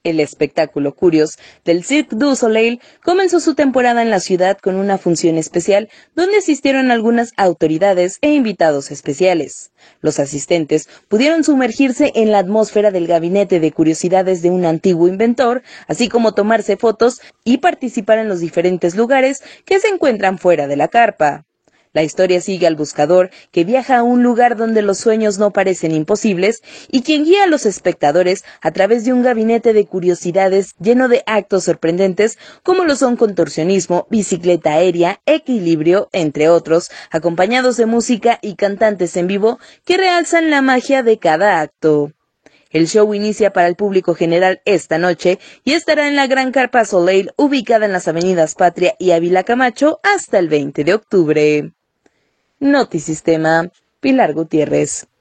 El espectáculo Curios del Cirque du Soleil comenzó su temporada en la ciudad con una función especial donde asistieron algunas autoridades e invitados especiales. Los asistentes pudieron sumergirse en la atmósfera del gabinete de curiosidades de un antiguo inventor, así como tomarse fotos y participar en los diferentes lugares que se encuentran fuera de la carpa. La historia sigue al buscador, que viaja a un lugar donde los sueños no parecen imposibles y quien guía a los espectadores a través de un gabinete de curiosidades lleno de actos sorprendentes como lo son contorsionismo, bicicleta aérea, equilibrio, entre otros, acompañados de música y cantantes en vivo que realzan la magia de cada acto. El show inicia para el público general esta noche y estará en la Gran Carpa Soleil, ubicada en las avenidas Patria y Ávila Camacho, hasta el 20 de octubre. Notisistema, Pilar Gutiérrez.